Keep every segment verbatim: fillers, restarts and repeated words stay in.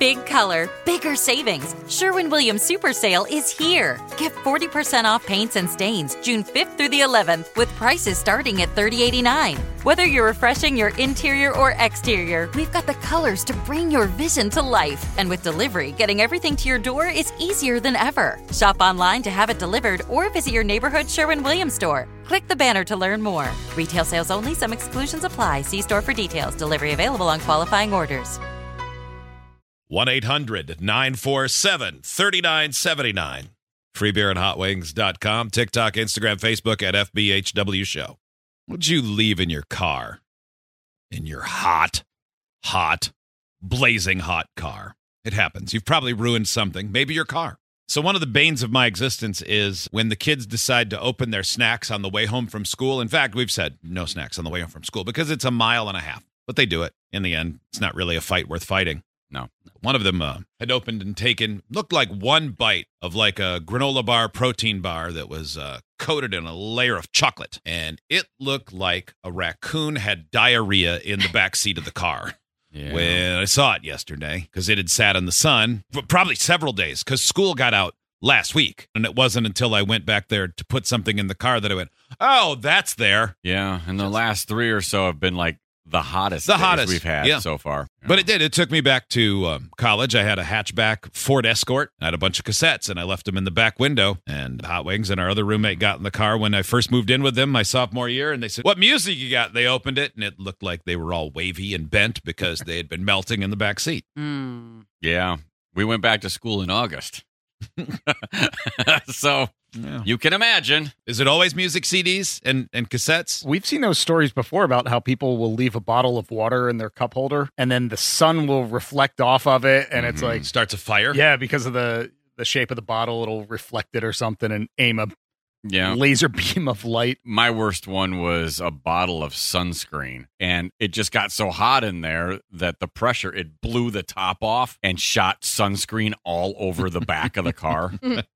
Big color, bigger savings. Sherwin-Williams Super Sale is here. Get forty percent off paints and stains June fifth through the eleventh with prices starting at thirty dollars and eighty-nine cents. Whether you're refreshing your interior or exterior, we've got the colors to bring your vision to life. And with delivery, getting everything to your door is easier than ever. Shop online to have it delivered or visit your neighborhood Sherwin-Williams store. Click the banner to learn more. Retail sales only. Some exclusions apply. See store for details. Delivery available on qualifying orders. one eight hundred nine four seven three nine seven nine. free beer and hot wings dot com. TikTok, Instagram, Facebook at F B H W Show. What'd you leave in your car? In your hot, hot, blazing hot car. It happens. You've probably ruined something. Maybe your car. So one of the banes of my existence is when the kids decide to open their snacks on the way home from school. In fact, we've said no snacks on the way home from school because it's a mile and a half. But they do it. In the end, it's not really a fight worth fighting. No. One of them uh, had opened and taken, looked like one bite of like a granola bar protein bar that was uh, coated in a layer of chocolate. And it looked like a raccoon had diarrhea in the back seat of the car. Yeah. When I saw it yesterday, because it had sat in the sun for probably several days, because school got out last week. And it wasn't until I went back there to put something in the car that I went, oh, that's there. Yeah, and the last three or so have been like the hottest the days hottest we've had yeah. so far. Yeah. But it did. It took me back to um, college. I had a hatchback Ford Escort. I had a bunch of cassettes, and I left them in the back window. And Hot Wings and our other roommate got in the car when I first moved in with them my sophomore year, and they said, what music you got? They opened it, and it looked like they were all wavy and bent because they had been melting in the back seat. Mm. Yeah. We went back to school in August. So... Yeah. You can imagine. Is it always music C Ds and, and cassettes? We've seen those stories before about how people will leave a bottle of water in their cup holder and then the sun will reflect off of it. And mm-hmm. it's like... Starts a fire? Yeah, because of the, the shape of the bottle, it'll reflect it or something and aim a yeah. laser beam of light. My worst one was a bottle of sunscreen. And it just got so hot in there that the pressure, it blew the top off and shot sunscreen all over the back of the car.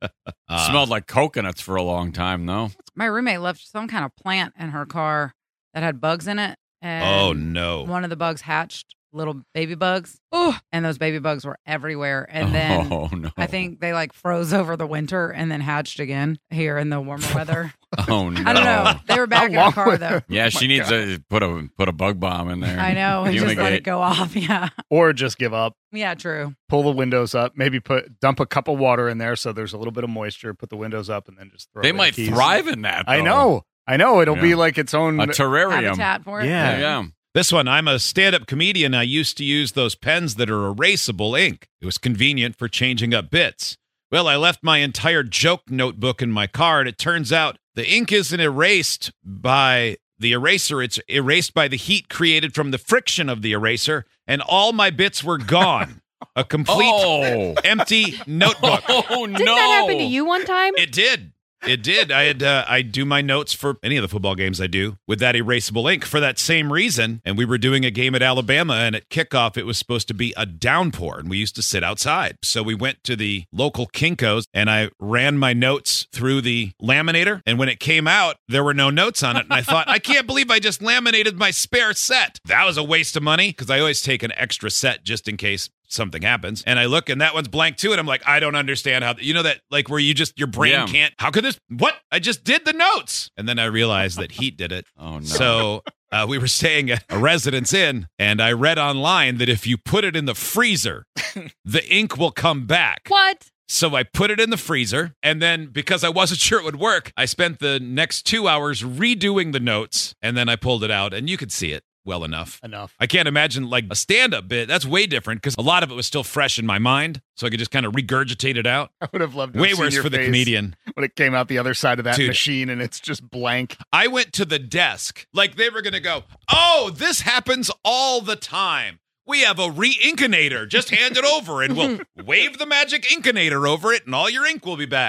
uh, Smelled like coconuts for a long time, though. My roommate left some kind of plant in her car that had bugs in it. And oh, no. One of the bugs hatched little baby bugs. Oh, and those baby bugs were everywhere. And then oh, no. I think they like froze over the winter and then hatched again here in the warmer weather. Oh, no. I don't know. They were back in the car, though. Yeah, oh she needs God. to put a put a bug bomb in there. I know. And just let it go off. Yeah. Or just give up. Yeah, true. Pull the windows up. Maybe put dump a cup of water in there so there's a little bit of moisture. Put the windows up and then just throw They it might in thrive in that, though. I know. I know. It'll yeah. be like its own... A terrarium. Habitat for it. Yeah. Yeah. This one, I'm a stand-up comedian. I used to use those pens that are erasable ink. It was convenient for changing up bits. Well, I left my entire joke notebook in my car, and it turns out the ink isn't erased by the eraser. It's erased by the heat created from the friction of the eraser, and all my bits were gone. A complete oh. empty notebook. Oh, no. Didn't that happen to you one time? It did. It did. I had uh, I do my notes for any of the football games I do with that erasable ink for that same reason. And we were doing a game at Alabama, and at kickoff, it was supposed to be a downpour, and we used to sit outside. So we went to the local Kinko's, and I ran my notes through the laminator. And when it came out, there were no notes on it. And I thought, I can't believe I just laminated my spare set. That was a waste of money because I always take an extra set just in case something happens. And I look and that one's blank too. And I'm like, I don't understand how, you know, that like where you just, your brain yeah. can't, how could this, what? I just did the notes. And then I realized that heat did it. Oh, no. So uh, we were staying at a Residence Inn, and I read online that if you put it in the freezer, the ink will come back. What? So I put it in the freezer, and then because I wasn't sure it would work, I spent the next two hours redoing the notes, and then I pulled it out, and you could see it well enough. Enough. I can't imagine like a stand-up bit. That's way different because a lot of it was still fresh in my mind, so I could just kind of regurgitate it out. I would have loved to way have seen worse your for the face comedian when it came out the other side of that Dude. machine and it's just blank. I went to the desk like they were going to go, oh, this happens all the time. We have a re-inkinator. Just hand it over and we'll wave the magic inkinator over it and all your ink will be back.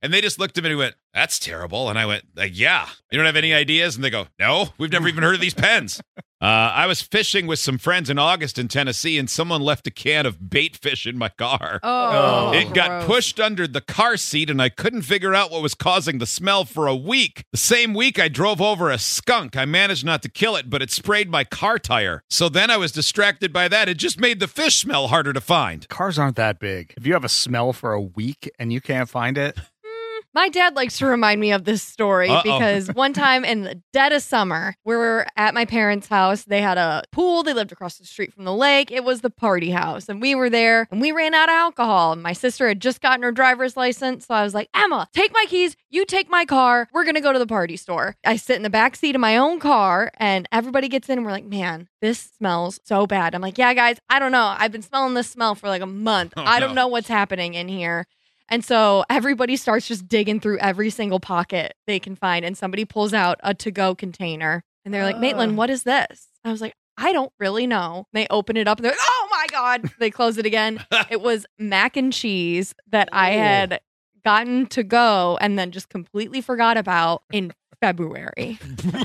And they just looked at me and went, that's terrible. And I went, like, yeah. You don't have any ideas? And they go, no, we've never even heard of these pens. Uh, I was fishing with some friends in August in Tennessee, and someone left a can of bait fish in my car. Oh, It got gross. pushed under the car seat, and I couldn't figure out what was causing the smell for a week. The same week, I drove over a skunk. I managed not to kill it, but it sprayed my car tire. So then I was distracted by that. It just made the fish smell harder to find. Cars aren't that big. If you have a smell for a week and you can't find it, My dad likes to remind me of this story Uh-oh. because one time in the dead of summer, we were at my parents' house. They had a pool. They lived across the street from the lake. It was the party house. And we were there and we ran out of alcohol. And my sister had just gotten her driver's license. So I was like, Emma, take my keys. You take my car. We're going to go to the party store. I sit in the back seat of my own car and everybody gets in and we're like, man, this smells so bad. I'm like, yeah, guys, I don't know. I've been smelling this smell for like a month. Oh, I don't no. know what's happening in here. And so everybody starts just digging through every single pocket they can find. And somebody pulls out a to-go container. And they're like, Maitland, what is this? I was like, I don't really know. They open it up and they're like, oh my God. They close it again. It was mac and cheese that I had gotten to go and then just completely forgot about in February.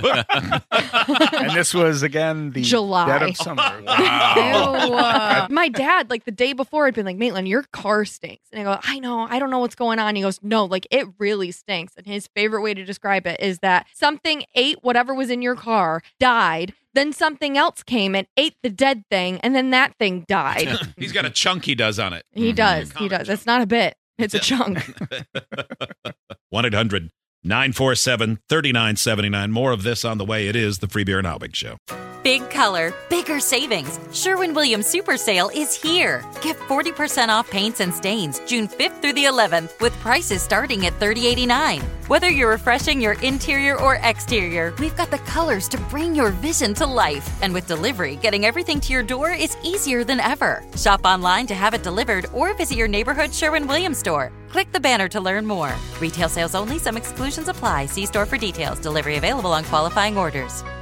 and this was again the July. dead of summer. Ew, uh, My dad, like the day before, had been like, Maitland, your car stinks. And I go, I know, I don't know what's going on. He goes, no, like it really stinks. And his favorite way to describe it is that something ate whatever was in your car, died. Then something else came and ate the dead thing. And then that thing died. He's got a chunk he does on it. He does. He does. It's not a bit. It's a chunk. one eight hundred nine four seven three nine seven nine. More of this on the way. It is the Free Beer and Howbig Show. Big color, bigger savings. Sherwin-Williams Super Sale is here. Get forty percent off paints and stains June fifth through the eleventh with prices starting at thirty eighty-nine. Whether you're refreshing your interior or exterior, we've got the colors to bring your vision to life. And with delivery, getting everything to your door is easier than ever. Shop online to have it delivered or visit your neighborhood Sherwin-Williams store. Click the banner to learn more. Retail sales only. Some exclusions apply. See store for details. Delivery available on qualifying orders.